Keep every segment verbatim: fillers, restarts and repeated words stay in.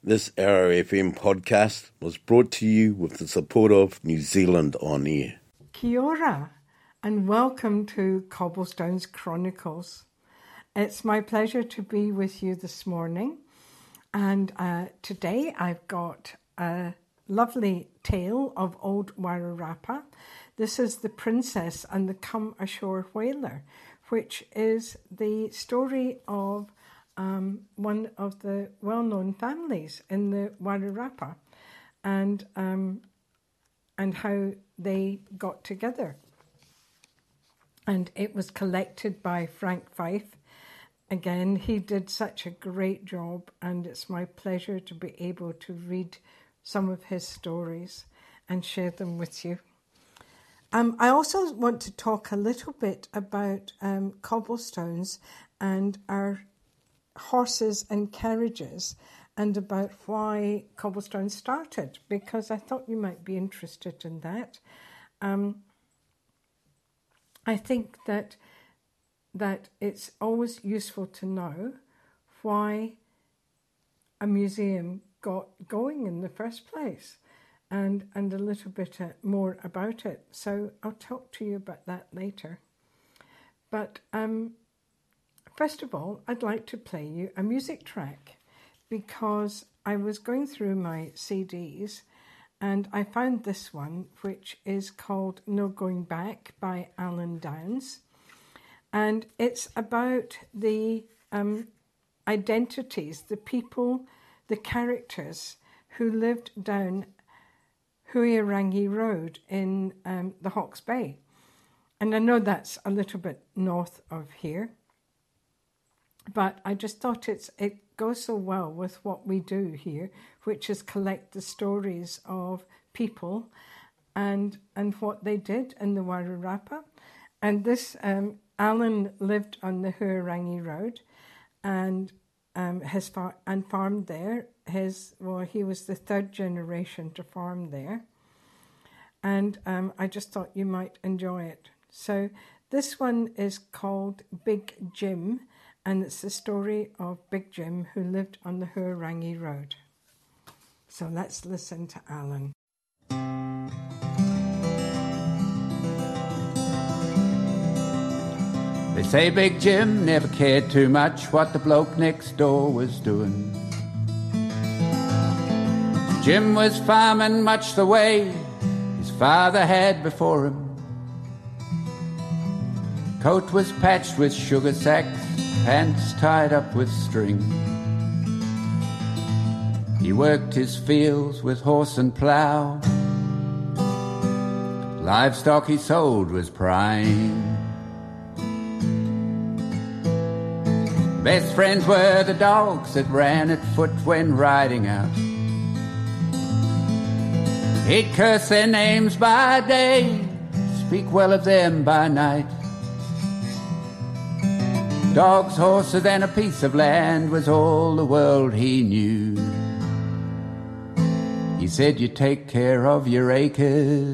This Arrow F M podcast was brought to you with the support of New Zealand On Air. Kia ora, and welcome to Cobblestones Chronicles. It's my pleasure to be with you this morning, and uh, today I've got a lovely tale of old Wairarapa. This is The Princess and the Come Ashore Whaler, which is the story of um, one of the well-known families in the Wairarapa, and um, and how they got together. And it was collected by Frank Fife. Again, he did such a great job, and it's my pleasure to be able to read some of his stories and share them with you. Um, I also want to talk a little bit about um, cobblestones and our horses and carriages, and about why cobblestones started, because I thought you might be interested in that. Um, I think that that it's always useful to know why a museum got going in the first place, and, and a little bit more about it. So I'll talk to you about that later. But um, first of all, I'd like to play you a music track, because I was going through my C Ds and I found this one, which is called No Going Back by Alan Downs. And it's about the um, identities, the people, the characters who lived down Huirangi Road in um, the Hawke's Bay. And I know that's a little bit north of here, but I just thought it's it goes so well with what we do here, which is collect the stories of people and and what they did in the Wairarapa. And this um, Alan lived on the Huirangi Road, and um, his far- and farmed there. His well, he was the third generation to farm there, and um, I just thought you might enjoy it. So this one is called Big Jim, and it's the story of Big Jim, who lived on the Huirangi Road. So let's listen to Alan. They say Big Jim never cared too much what the bloke next door was doing. Jim was farming much the way his father had before him. Coat was patched with sugar sacks, pants tied up with string. He worked his fields with horse and plough. Livestock he sold was prime. Best friends were the dogs that ran at foot when riding out. He'd curse their names by day, speak well of them by night. Dogs, horses, and a piece of land was all the world he knew. He said, you take care of your acres,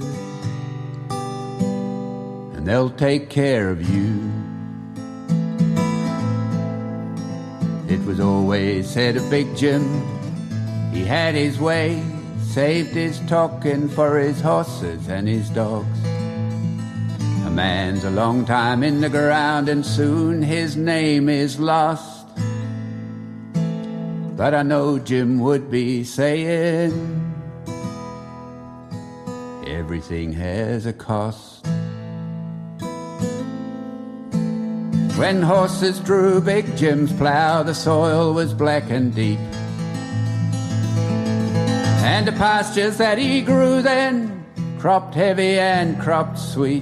and they'll take care of you. It was always said of Big Jim, he had his way, saved his talking for his horses and his dogs. A man's a long time in the ground, and soon his name is lost. But I know Jim would be saying, everything has a cost. When horses drew Big Jim's plough, the soil was black and deep, and the pastures that he grew then cropped heavy and cropped sweet.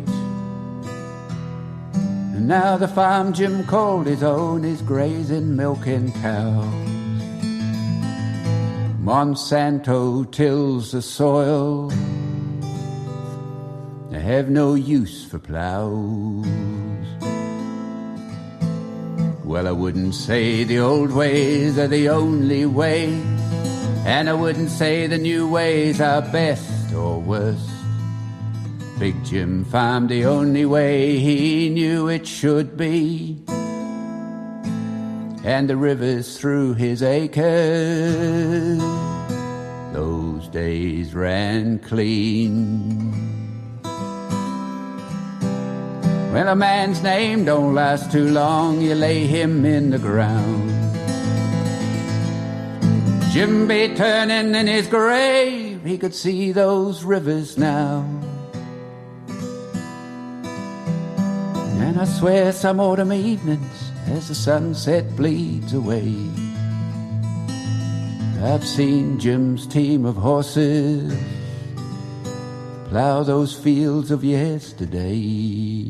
And now the farm Jim called his own is grazing, milking cows. Monsanto tills the soil, they have no use for plows. Well, I wouldn't say the old ways are the only way, and I wouldn't say the new ways are best or worst. Big Jim farmed the only way he knew it should be. and the rivers through his acres. Those days ran clean. When a man's name don't last too long, you lay him in the ground. Jim be turning in his grave, he could see those rivers now. And I swear some autumn evenings, as the sunset bleeds away, I've seen Jim's team of horses plough those fields of yesterday.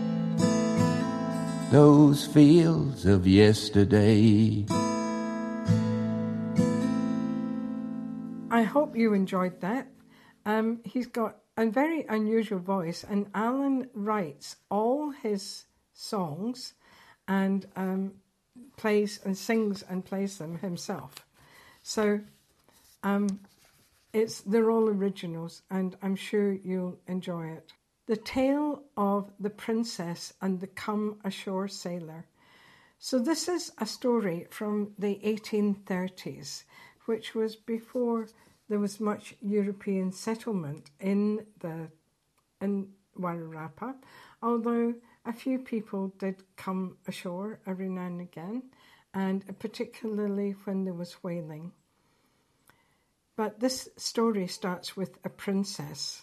Those fields of yesterday. I hope you enjoyed that. Um, he's got a very unusual voice, and Alan writes all his songs and um, plays and sings and plays them himself. So um, it's they're all originals, and I'm sure you'll enjoy it. The Tale of the Princess and the Come Ashore Sailor. So this is a story from the eighteen thirties, which was before there was much European settlement in the in Wairarapa, although a few people did come ashore every now and again, and particularly when there was whaling. But this story starts with a princess.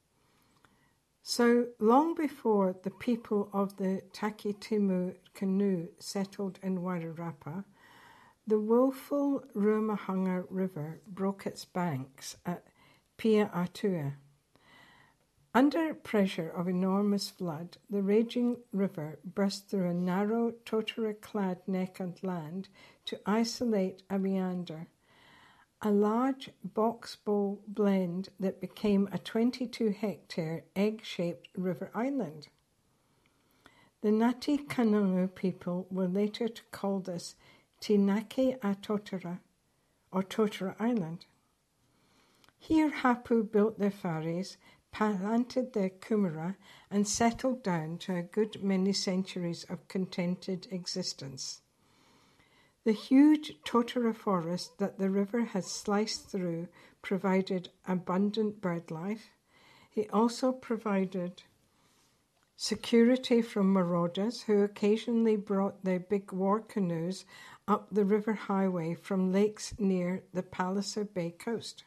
So long before the people of the Takitimu canoe settled in Wairarapa, the woeful Ruamahanga River broke its banks at Pia'atua. Under pressure of enormous flood, the raging river burst through a narrow, totara-clad neck of land to isolate a meander, a large box-bowl blend that became a twenty-two hectare egg-shaped river island. The Ngati Kanangu people were later to call this Tinake a Totara, or Totara Island. Here Hapu built their whares, planted their kumara, and settled down to a good many centuries of contented existence. The huge Totara forest that the river had sliced through provided abundant bird life. It also provided security from marauders who occasionally brought their big war canoes up the river highway from lakes near the Palliser Bay coast.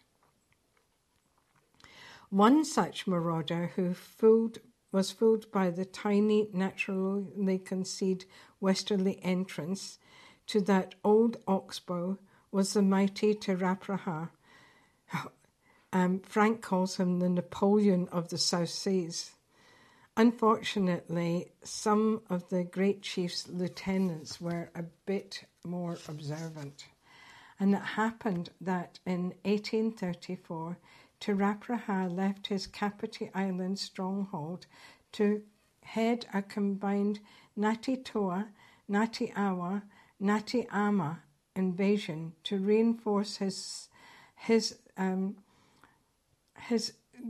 One such marauder who fooled, was fooled by the tiny, naturally concealed westerly entrance to that old oxbow was the mighty Te Rapraha. Um, Frank calls him the Napoleon of the South Seas. Unfortunately, some of the great chief's lieutenants were a bit more observant. And it happened that in eighteen thirty-four, Te Rapraha left his Kapiti Island stronghold to head a combined Ngati Toa, Ngati Awa, Ngati Ama invasion to reinforce his his um, his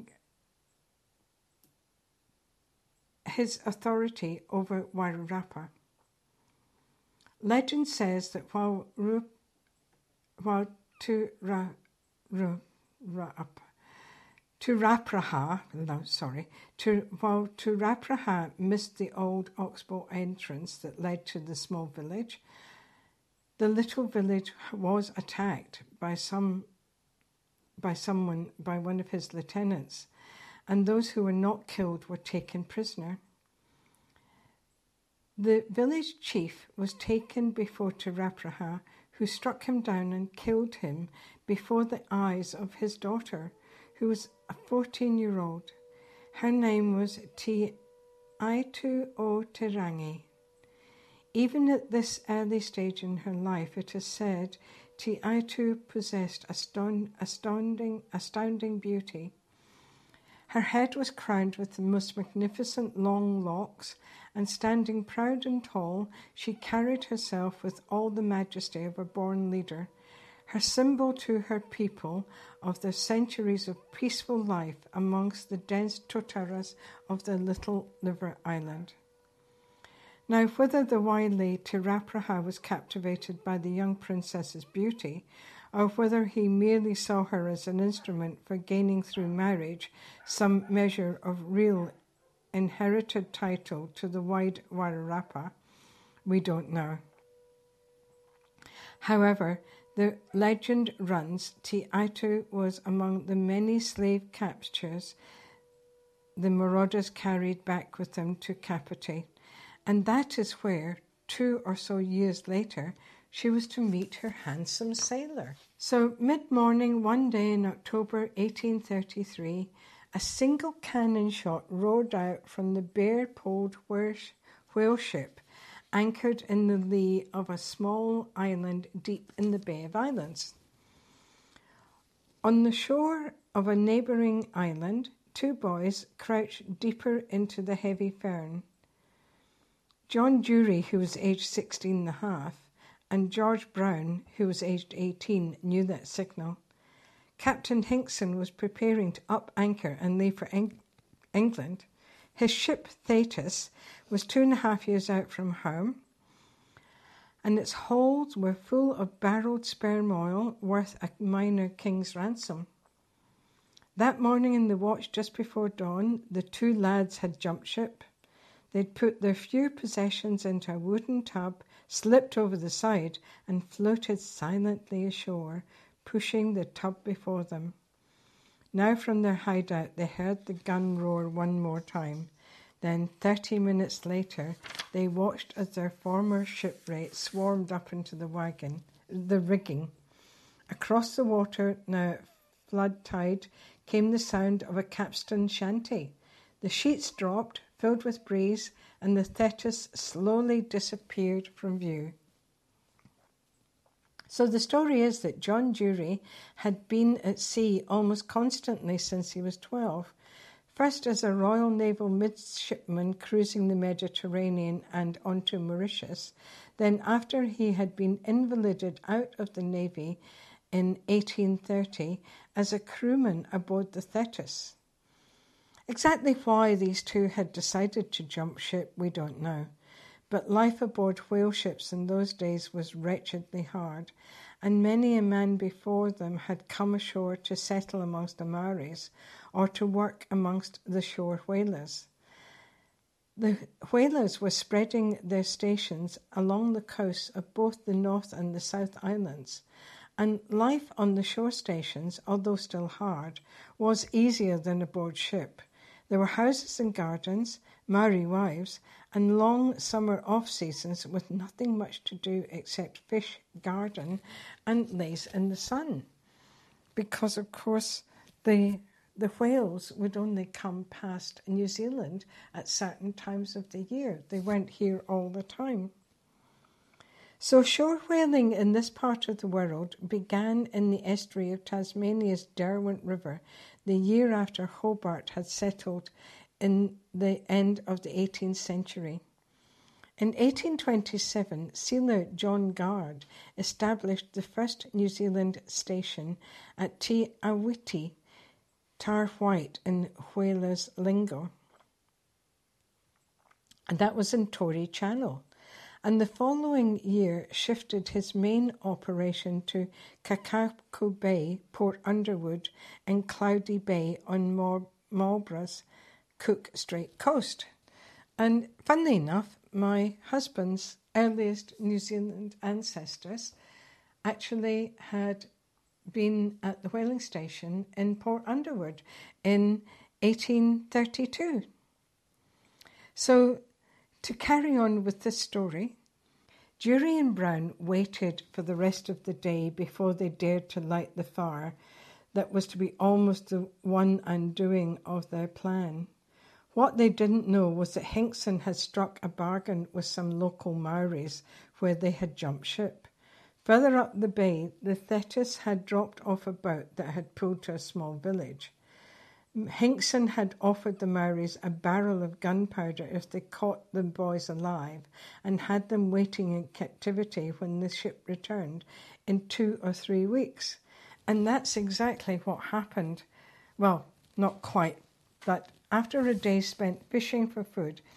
his authority over Wairarapa. Legend says that while Ru, while Tu Ra, Ru, Ra, Te Rapraha, no, sorry, to, while Te Rapraha missed the old oxbow entrance that led to the small village, the little village was attacked by some, by someone, by one of his lieutenants, and those who were not killed were taken prisoner. The village chief was taken before Te Rapraha, who struck him down and killed him before the eyes of his daughter, who was a fourteen-year-old. Her name was Te Aitu o Te Rangi. Even at this early stage in her life, it is said Te Aitu possessed astounding, astounding beauty. Her head was crowned with the most magnificent long locks, and standing proud and tall, she carried herself with all the majesty of a born leader, her symbol to her people of the centuries of peaceful life amongst the dense totaras of the little river island. Now, whether the wily Tirapraha was captivated by the young princess's beauty, or whether he merely saw her as an instrument for gaining through marriage some measure of real inherited title to the wide Wairarapa, we don't know. However, the legend runs Te Aitu was among the many slave captures the marauders carried back with them to Kapiti, and that is where, two or so years later, she was to meet her handsome sailor. So, mid-morning one day in October eighteen thirty-three, a single cannon shot roared out from the bare-poled whale ship anchored in the lee of a small island deep in the Bay of Islands. On the shore of a neighbouring island, two boys crouched deeper into the heavy fern. John Dury, who was aged sixteen and a half, and George Brown, who was aged eighteen, knew that signal. Captain Hinkson was preparing to up anchor and leave for Eng- England. His ship, Thetis, was two and a half years out from home, and its holds were full of barrelled sperm oil worth a minor king's ransom. That morning in the watch just before dawn, the two lads had jumped ship. They'd put their few possessions into a wooden tub, slipped over the side, and floated silently ashore, pushing the tub before them. Now from their hideout they heard the gun roar one more time. Then, thirty minutes later, they watched as their former shipmate swarmed up into the wagon, the rigging. Across the water, now at flood tide, came the sound of a capstan shanty. The sheets dropped, filled with breeze, and the Thetis slowly disappeared from view. So the story is that John Dury had been at sea almost constantly since he was twelve, first as a Royal Naval midshipman cruising the Mediterranean and onto Mauritius, then after he had been invalided out of the Navy in eighteen thirty as a crewman aboard the Thetis. Exactly why these two had decided to jump ship, we don't know. But life aboard whale ships in those days was wretchedly hard, and many a man before them had come ashore to settle amongst the Maoris or to work amongst the shore whalers. The whalers were spreading their stations along the coasts of both the North and the South Islands, and life on the shore stations, although still hard, was easier than aboard ship. There were houses and gardens, Maori wives, and long summer off-seasons with nothing much to do except fish, garden, and laze in the sun. Because, of course, the the whales would only come past New Zealand at certain times of the year. They weren't here all the time. So shore whaling in this part of the world began in the estuary of Tasmania's Derwent River the year after Hobart had settled in the end of the eighteenth century. In eighteen twenty-seven, sealer John Gard established the first New Zealand station at Te Awiti, Tar White in whalers' lingo. And that was in Tory Channel. And the following year shifted his main operation to Kakapo Bay, Port Underwood, and Cloudy Bay on Mar- Marlborough's Cook Strait coast. And funnily enough, my husband's earliest New Zealand ancestors actually had been at the whaling station in Port Underwood in eighteen thirty-two. So, to carry on with this story, Dury and Brown waited for the rest of the day before they dared to light the fire that was to be almost the one undoing of their plan. What they didn't know was that Hinkson had struck a bargain with some local Maoris where they had jumped ship. Further up the bay, the Thetis had dropped off a boat that had pulled to a small village. Hinkson had offered the Maoris a barrel of gunpowder if they caught the boys alive and had them waiting in captivity when the ship returned in two or three weeks. And that's exactly what happened. Well, not quite, but after a day spent fishing for food,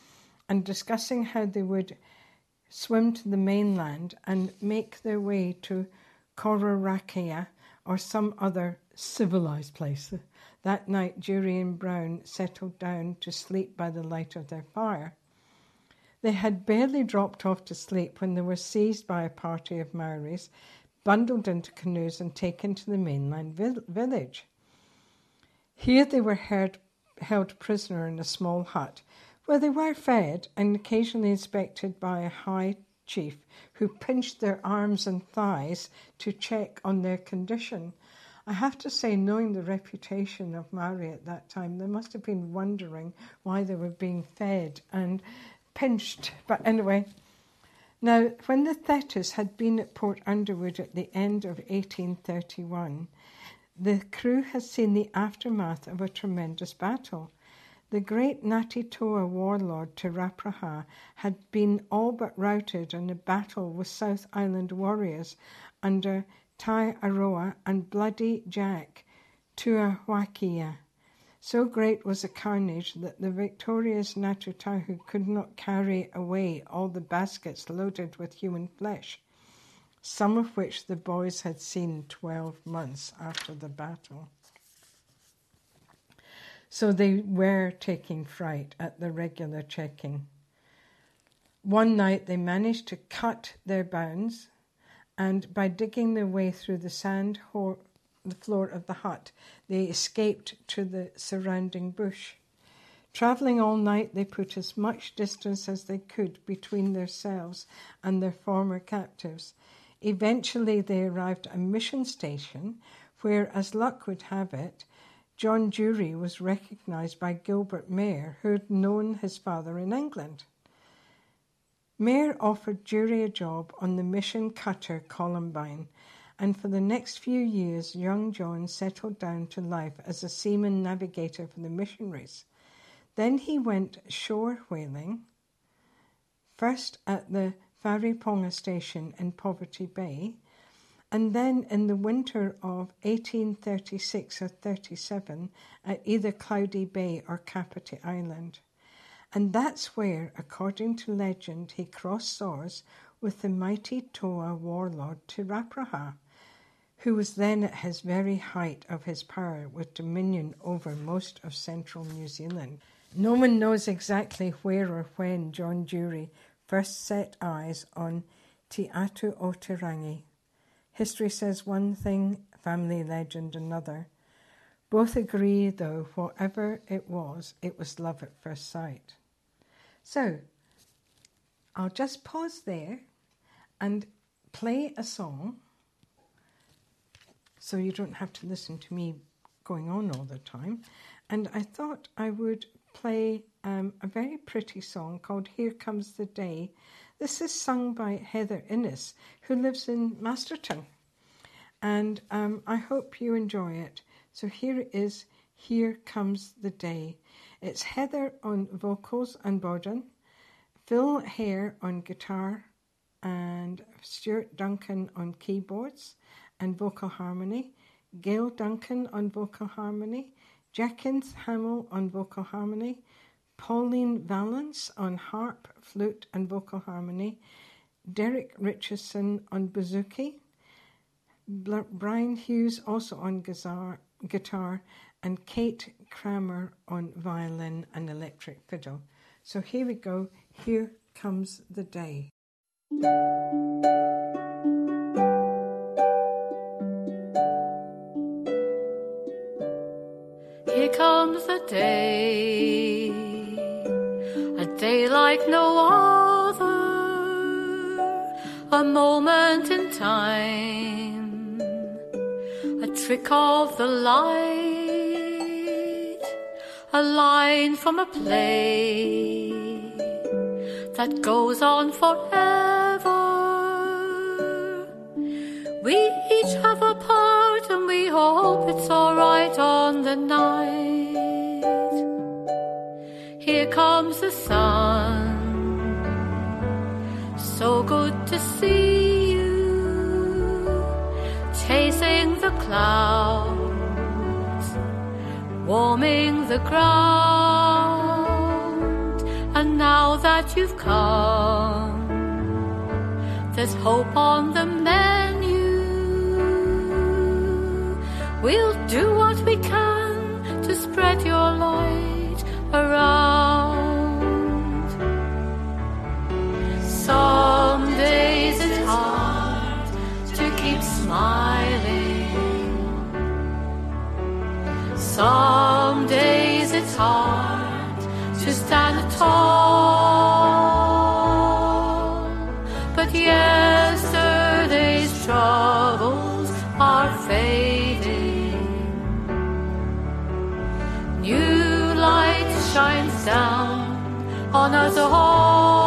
and discussing how they would swim to the mainland and make their way to Cororacchia or some other civilized place. That night, Jury and Brown settled down to sleep by the light of their fire. They had barely dropped off to sleep when they were seized by a party of Maoris, bundled into canoes and taken to the mainland vil- village. Here they were held, held prisoner in a small hut, where they were fed and occasionally inspected by a high chief who pinched their arms and thighs to check on their condition. I have to say, knowing the reputation of Maori at that time, they must have been wondering why they were being fed and pinched. But anyway, now when the Thetis had been at Port Underwood at the end of eighteen thirty-one, the crew had seen the aftermath of a tremendous battle. The great Ngāti Toa warlord Te Rapraha had been all but routed in a battle with South Island warriors under Tai Aroa and Bloody Jack Tuawakia. So great was the carnage that the victorious Ngāti Tahu could not carry away all the baskets loaded with human flesh, some of which the boys had seen twelve months after the battle. So they were taking fright at the regular checking. One night they managed to cut their bounds, and by digging their way through the sand ho- the floor of the hut, they escaped to the surrounding bush. Travelling all night, they put as much distance as they could between themselves and their former captives. Eventually they arrived at a mission station where, as luck would have it, John Jury was recognised by Gilbert Mayer, who had known his father in England. Mayer offered Jury a job on the mission cutter Columbine, and for the next few years young John settled down to life as a seaman navigator for the missionaries. Then he went shore whaling, first at the Whareponga station in Poverty Bay, and then in the winter of eighteen thirty-six or thirty-seven at either Cloudy Bay or Kapiti Island. And that's where, according to legend, he crossed swords with the mighty Toa warlord Te Rapraha, who was then at his very height of his power with dominion over most of central New Zealand. No one knows exactly where or when John Jury first set eyes on Te Atu o Te Rangi. History says one thing, family legend another. Both agree, though, whatever it was, it was love at first sight. So, I'll just pause there and play a song so you don't have to listen to me going on all the time. And I thought I would play um, a very pretty song called Here Comes the Day. This is sung by Heather Innes, who lives in Masterton. And um, I hope you enjoy it. So here it is, Here Comes the Day. It's Heather on vocals and bodhrán, Phil Hare on guitar, and Stuart Duncan on keyboards and vocal harmony, Gail Duncan on vocal harmony, Jackins Hamill on vocal harmony, Pauline Valance on harp, flute and vocal harmony, Derek Richardson on bouzouki, Brian Hughes also on guitar, guitar, and Kate Kramer on violin and electric fiddle. So here we go, Here Comes the Day. Here comes the day, a day like no other, a moment in time, a trick of the light, a line from a play that goes on forever. We each have a part and we hope it's alright on the night. Here comes the sun, so good to see you, chasing the clouds, warming the ground, and now that that you've come. There's hope on the menu. We'll do what we can to spread your light around. Some days it's hard to keep smiling. Some days it's hard to stand tall. But yesterday's troubles are fading. New light shines down on us all.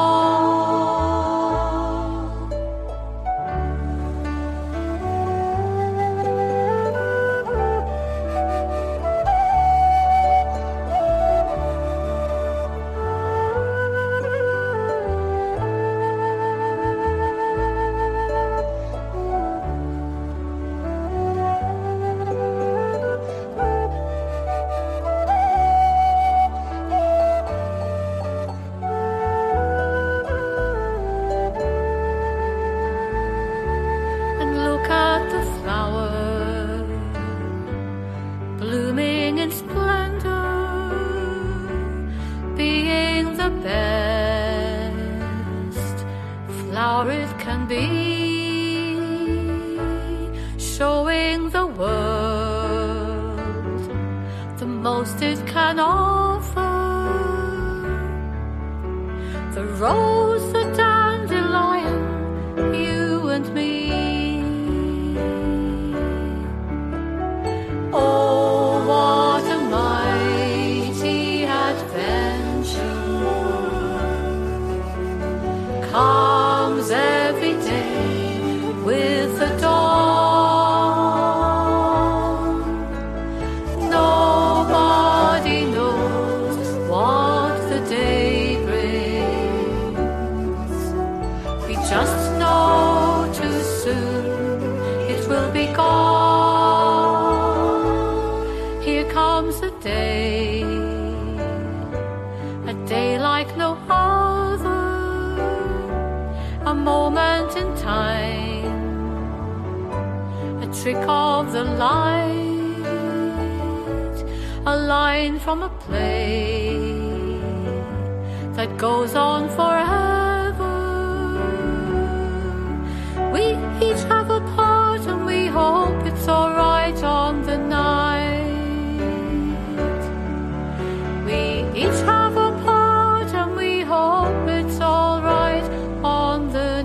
Showing the world the most it can offer. The rose, the dandelion, you and me. Oh, what a mighty adventure comes every day with the dawn. Just know too soon it will be gone. Here comes a day, a day like no other, a moment in time, a trick of the light, a line from a play that goes on forever. We each have a part and we hope it's alright on the night. We each have a part and we hope it's alright on the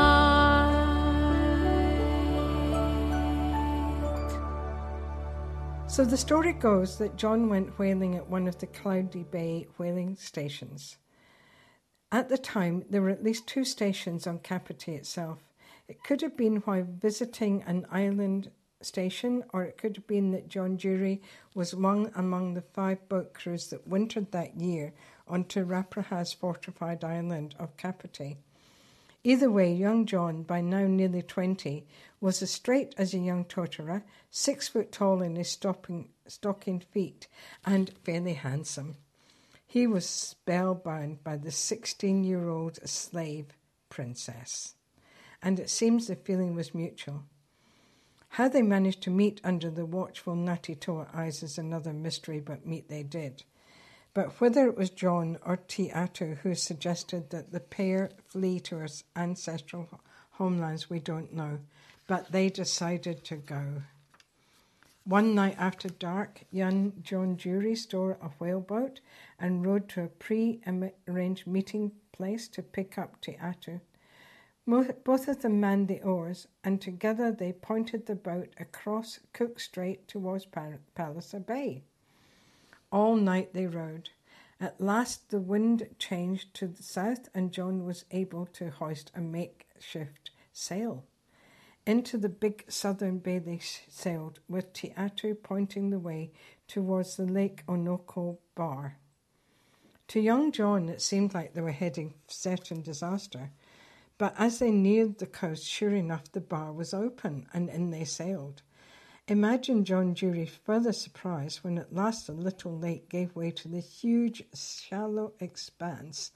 night. So the story goes that John went whaling at one of the Cloudy Bay whaling stations. At the time, there were at least two stations on Kapiti itself. It could have been while visiting an island station, or it could have been that John Dury was one among the five boat crews that wintered that year on Te Rauparaha's fortified island of Kapiti. Either way, young John, by now nearly twenty, was as straight as a young totara, six foot tall in his stopping, stocking feet, and fairly handsome. He was spellbound by the sixteen-year-old slave princess, and it seems the feeling was mutual. How they managed to meet under the watchful Ngāti Toa eyes is another mystery, but meet they did. But whether it was John or Te Atu who suggested that the pair flee to our ancestral homelands, we don't know, but they decided to go. One night after dark, young John Dury stole a whaleboat and rowed to a pre-arranged meeting place to pick up Te Atu. Both of them manned the oars, and together they pointed the boat across Cook Strait towards Palliser Bay. All night they rowed. At last the wind changed to the south, and John was able to hoist a makeshift sail. Into the big southern bay they sailed, with Te Atu pointing the way towards the Lake Onoko bar. To young John it seemed like they were heading for certain disaster. But as they neared the coast, sure enough, the bar was open, and in they sailed. Imagine John Dury's further surprise when at last the little lake gave way to the huge, shallow expanse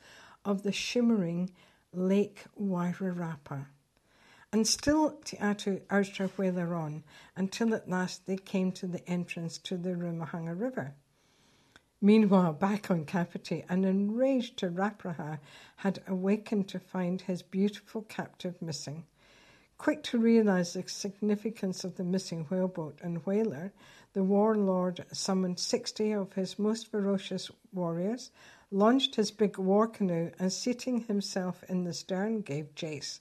of the shimmering Lake Wairarapa. And still Te Atu urged her whaler on, until at last they came to the entrance to the Rumahaga River. Meanwhile, back on Kapiti, an enraged Te Rapraha had awakened to find his beautiful captive missing. Quick to realise the significance of the missing whaleboat and whaler, the warlord summoned sixty of his most ferocious warriors, launched his big war canoe, and seating himself in the stern, gave chase.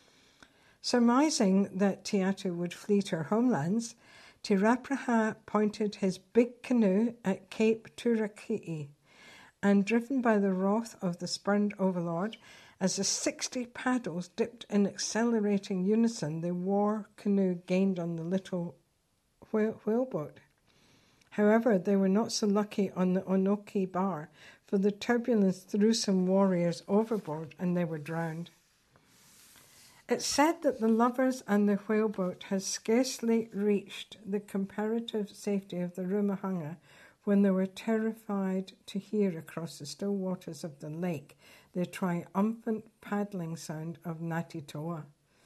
Surmising that Te Atu would flee to her homelands, Te Rapraha pointed his big canoe at Cape Turaki'i, and driven by the wrath of the spurned overlord, as the sixty paddles dipped in accelerating unison, the war canoe gained on the little whaleboat. However, they were not so lucky on the Onoki bar, for the turbulence threw some warriors overboard and they were drowned. It's said that the lovers and the whaleboat had scarcely reached the comparative safety of the Rumahaga when they were terrified to hear across the still waters of the lake the triumphant paddling sound of Ngati Toa.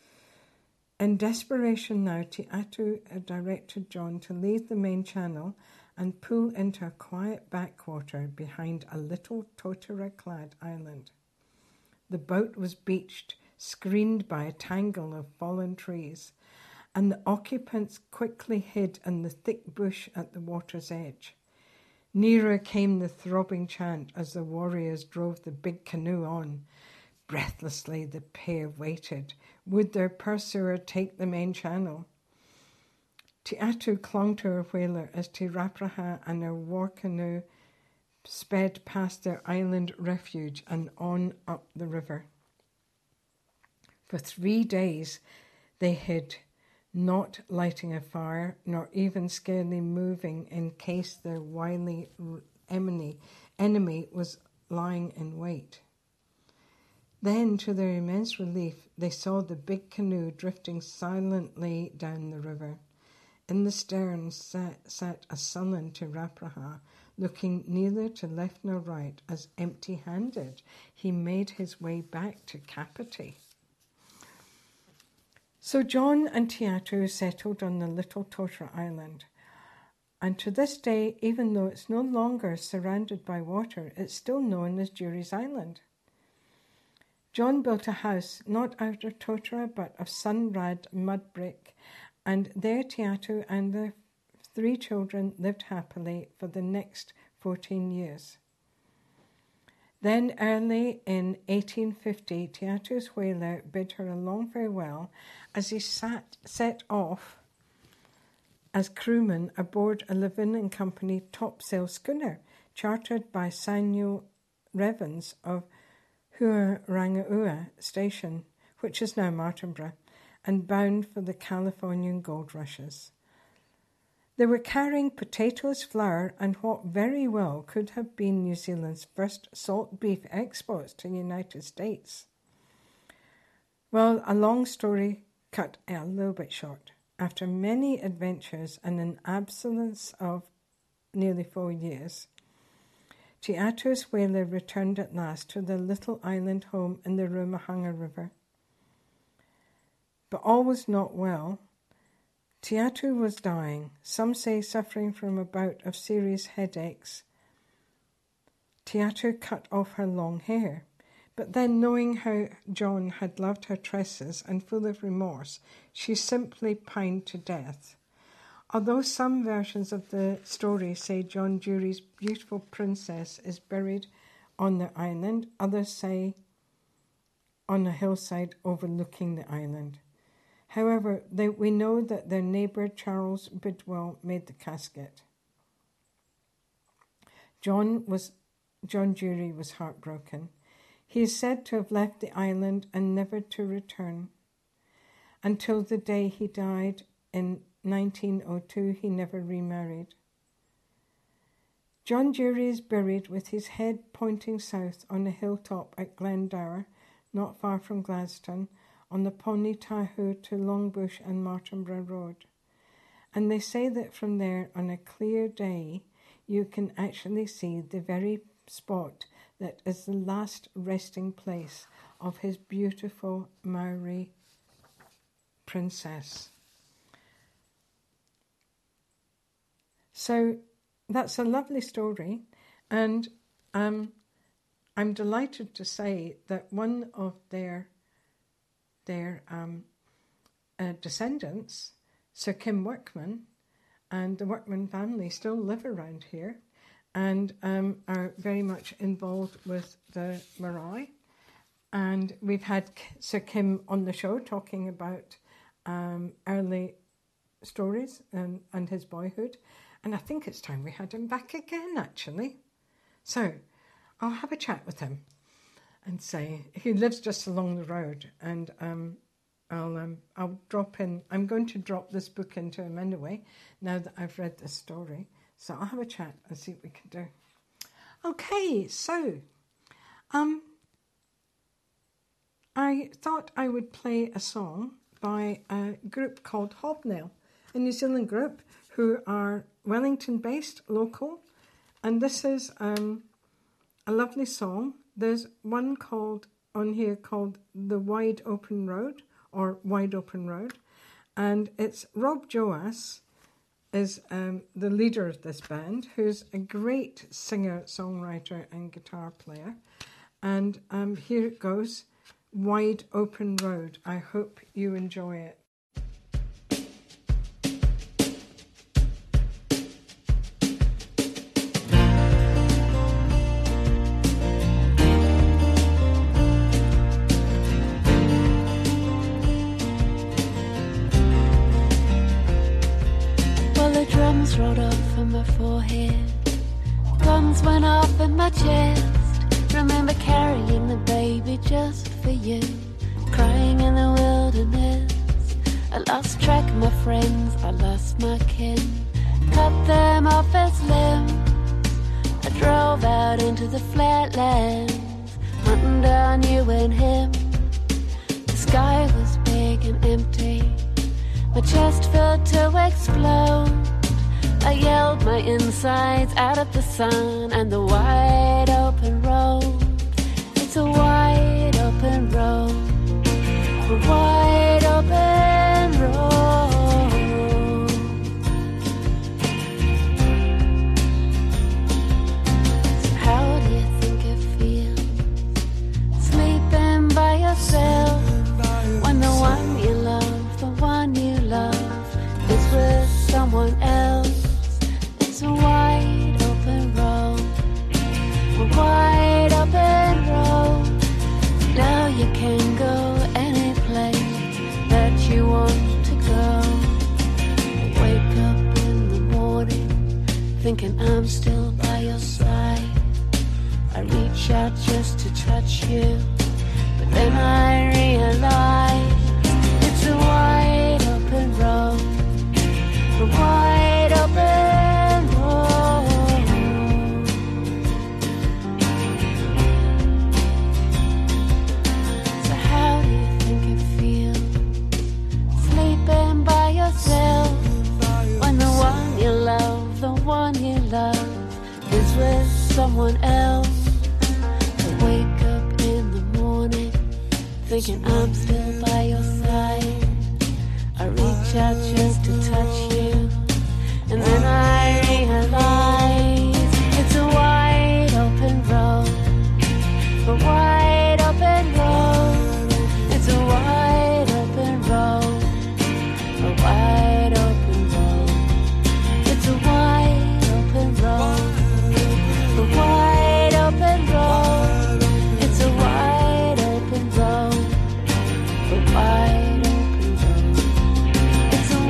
In desperation now, Te Atu directed John to leave the main channel and pull into a quiet backwater behind a little totara-clad island. The boat was beached, screened by a tangle of fallen trees, and the occupants quickly hid in the thick bush at the water's edge. Nearer came the throbbing chant as the warriors drove the big canoe on. Breathlessly the pair waited. Would their pursuer take the main channel? Te Atu clung to her whaler as Te Rapraha and her war canoe sped past their island refuge and on up the river. For three days they hid, not lighting a fire, nor even scarcely moving in case their wily enemy, enemy was lying in wait. Then, to their immense relief, they saw the big canoe drifting silently down the river. In the stern sat, sat a sullen Te Rapraha, looking neither to left nor right, as empty-handed he made his way back to Kapiti. So John and Te Atu settled on the little Totara Island, and to this day, even though it's no longer surrounded by water, it's still known as Jury's Island. John built a house not out of Totara but of sun-rad mud brick, and there Te Atu and their three children lived happily for the next fourteen years. Then early in eighteen fifty, Te Atu's whaler bid her a long farewell as he sat, set off as crewman aboard a Levin and Company topsail schooner chartered by Samuel Revens of Huarangaua Station, which is now Martinborough, and bound for the Californian gold rushes. They were carrying potatoes, flour, and what very well could have been New Zealand's first salt beef exports to the United States. Well, a long story cut a little bit short. After many adventures and an absence of nearly four years, Te Atu's whaler returned at last to their little island home in the Rumahaga River. But all was not well. Te Atu was dying, some say suffering from a bout of serious headaches. Te Atu cut off her long hair, but then knowing how John had loved her tresses and full of remorse, she simply pined to death. Although some versions of the story say John Jury's beautiful princess is buried on the island, others say on a hillside overlooking the island. However, they, we know that their neighbour Charles Bidwell made the casket. John was John Jury was heartbroken. He is said to have left the island and never to return. Until the day he died in nineteen oh two, he never remarried. John Jury is buried with his head pointing south on a hilltop at Glendower, not far from Gladstone, on the Pony Tahu to Longbush and Martinborough Road. And they say that from there, on a clear day, you can actually see the very spot that is the last resting place of his beautiful Maori princess. So that's a lovely story, and um, I'm delighted to say that one of their their um, uh, descendants, Sir Kim Workman, and the Workman family still live around here and um, are very much involved with the marae. And we've had Sir Kim on the show talking about um, early stories and, and his boyhood. And I think it's time we had him back again, actually. So I'll have a chat with him and say, he lives just along the road, and um, I'll um, I'll drop in, I'm going to drop this book into him anyway, now that I've read this story. So I'll have a chat and see what we can do. Okay, so um, I thought I would play a song by a group called Hobnail, a New Zealand group who are Wellington-based, local, and this is um, a lovely song. There's one called on here called The Wide Open Road, or Wide Open Road, and it's Rob Joas is um, the leader of this band, who's a great singer, songwriter, and guitar player. And um, here it goes, Wide Open Road. I hope you enjoy it. Rolled off on my forehead, guns went off in my chest. Remember carrying the baby just for you, crying in the wilderness. I lost track of my friends, I lost my kin, cut them off as limbs. I drove out into the flatlands, hunting down you and him. The sky was big and empty, my chest filled to explode. I yelled my insides out at the sun and the wide open road. It's a wide open road, a wide open road. So how do you think it feels, sleeping by yourself, when the one you love, the one you love is with someone else? It's a wide open road, a wide open road. Now you can go any place that you want to go. I wake up in the morning, thinking I'm still by your side. I reach out just to touch you, but then I realize it's a wide open road, a wide open. When the one you love, the one you love is with someone else. I wake up in the morning, thinking I'm still by your side. I reach out just to touch you, and then I realize it's a wide open road, a wide open road. It's a wide open road, a wide open road. It's a wide open road, a wide open road. It's a wide open road, a wide open road. It's a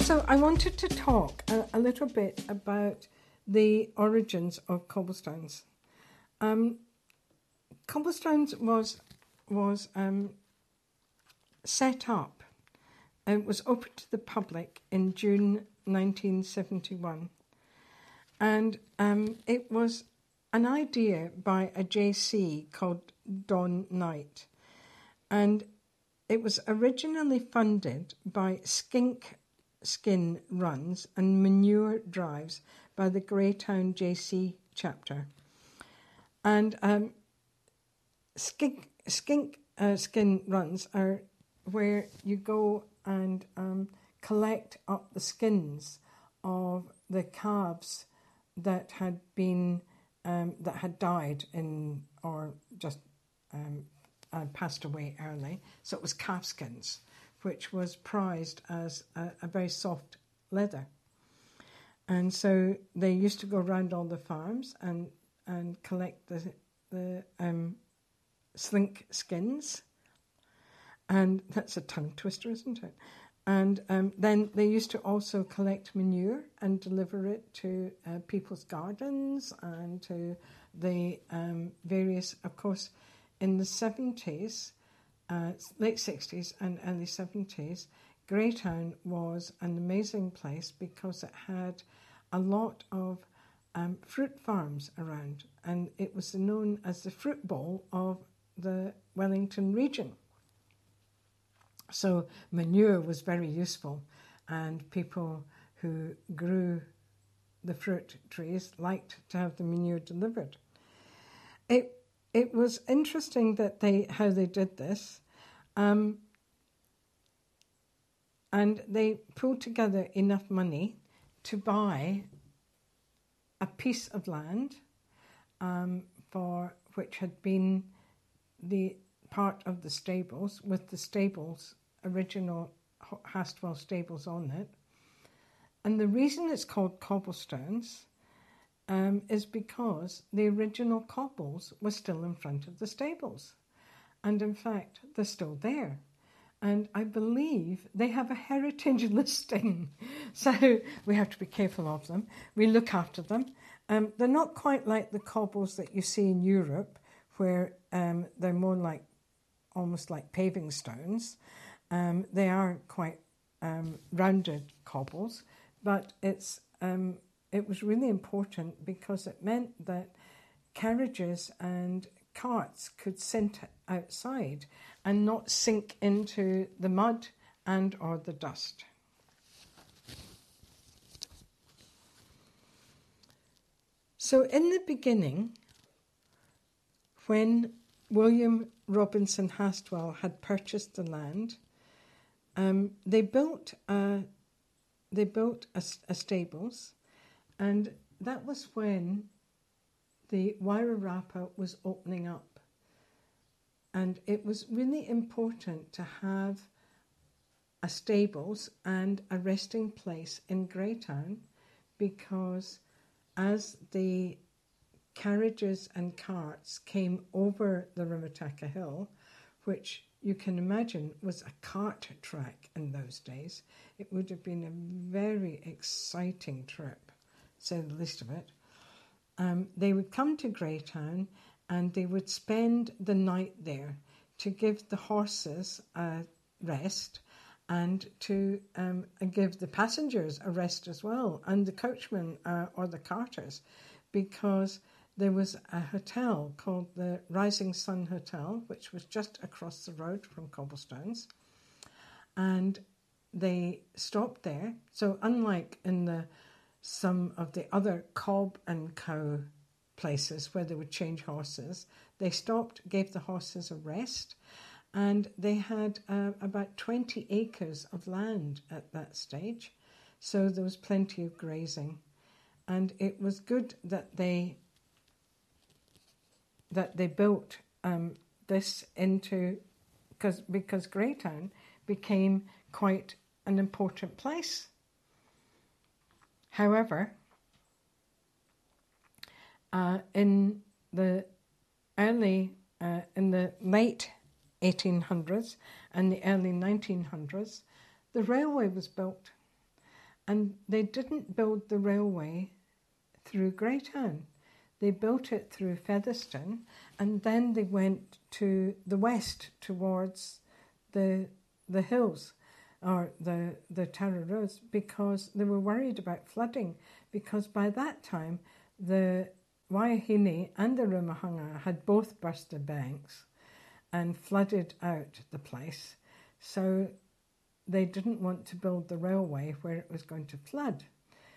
So I wanted to talk a, a little bit about the origins of cobblestones. Um, cobblestones was was um, set up. It was open to the public in June nineteen seventy-one, and um, it was an idea by a J C called Don Knight, and it was originally funded by skink skin runs and manure drives by the Greytown J C chapter. And um, skink, skink uh, skin runs are where you go and um, collect up the skins of the calves that had been um, that had died in or just um, uh, passed away early. So it was calf skins, which was prized as a, a very soft leather. And so they used to go around all the farms and, and collect the the um, slink skins. And that's a tongue twister, isn't it? And um, then they used to also collect manure and deliver it to uh, people's gardens and to the um, various, of course, in the seventies, uh, late sixties and early seventies, Greytown was an amazing place because it had a lot of um, fruit farms around, and it was known as the fruit bowl of the Wellington region. So manure was very useful, and people who grew the fruit trees liked to have the manure delivered. It it was interesting that they how they did this, um, and they pulled together enough money to buy a piece of land um, for which had been the part of the stables, with the stables, original Hastwell stables on it. And the reason it's called cobblestones um, is because the original cobbles were still in front of the stables. And in fact, they're still there. And I believe they have a heritage listing. So we have to be careful of them. We look after them. Um, they're not quite like the cobbles that you see in Europe, where um, they're more like, almost like paving stones. Um, they are quite um, rounded cobbles, but it's um, it was really important because it meant that carriages and carts could sit outside and not sink into the mud and or the dust. So in the beginning, when William Robinson Hastwell had purchased the land, um, they built a, they built a, a stables, and that was when the Wairarapa was opening up. And it was really important to have a stables and a resting place in Greytown, because as the carriages and carts came over the Rimataka Hill, which you can imagine was a cart track in those days, it would have been a very exciting trip, to say the least of it. Um, they would come to Greytown and they would spend the night there to give the horses a rest and to um, and give the passengers a rest as well, and the coachmen uh, or the carters, because there was a hotel called the Rising Sun Hotel, which was just across the road from Cobblestones, and they stopped there. So unlike in the some of the other cob and cow places where they would change horses, they stopped, gave the horses a rest, and they had uh, about twenty acres of land at that stage, so there was plenty of grazing. And it was good that they that they built um, this into, because because Greytown became quite an important place. However, uh, in the early, uh, in the late eighteen hundreds and the early nineteen hundreds, the railway was built, And they didn't build the railway through Greytown. They built it through Featherstone, and then they went to the west towards the the hills or the, the Tararoos, because they were worried about flooding, because by that time the Waihine and the Rumahanga had both burst their banks and flooded out the place. So they didn't want to build the railway where it was going to flood.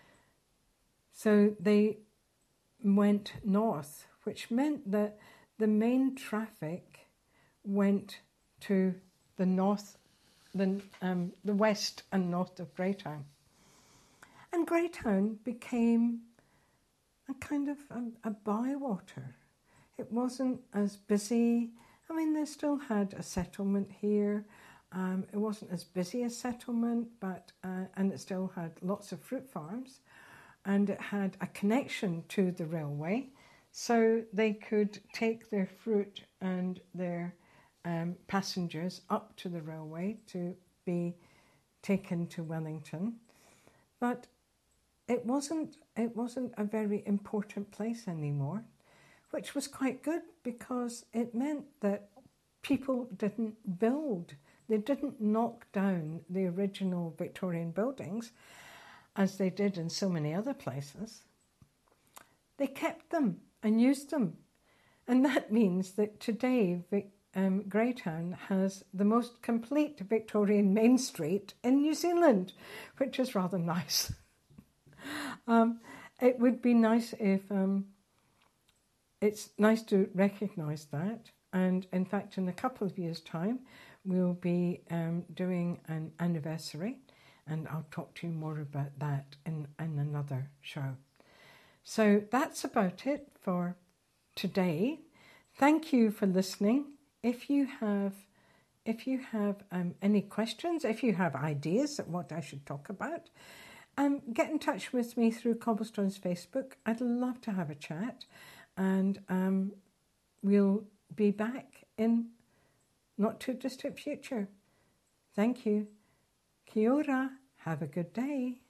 So they went north, which meant that the main traffic went to the north, the, um, the west and north of Greytown. And Greytown became a kind of a, a bywater. It wasn't as busy. I mean, they still had a settlement here. Um, it wasn't as busy a settlement, but uh, and it still had lots of fruit farms, and it had a connection to the railway, so they could take their fruit and their um, passengers up to the railway to be taken to Wellington. But it wasn't it wasn't a very important place anymore, which was quite good, because it meant that people didn't build. They didn't knock down the original Victorian buildings, as they did in so many other places. They kept them and used them. And that means that today um, Greytown has the most complete Victorian main street in New Zealand, which is rather nice. um, it would be nice if... Um, it's nice to recognise that. And in fact, in a couple of years' time, we'll be um, doing an anniversary, and I'll talk to you more about that in, in another show. So that's about it for today. Thank you for listening. If you have, if you have um, any questions, if you have ideas of what I should talk about, um, get in touch with me through Cobblestone's Facebook. I'd love to have a chat, and um, we'll be back in not too distant future. Thank you. Kia ora. Have a good day.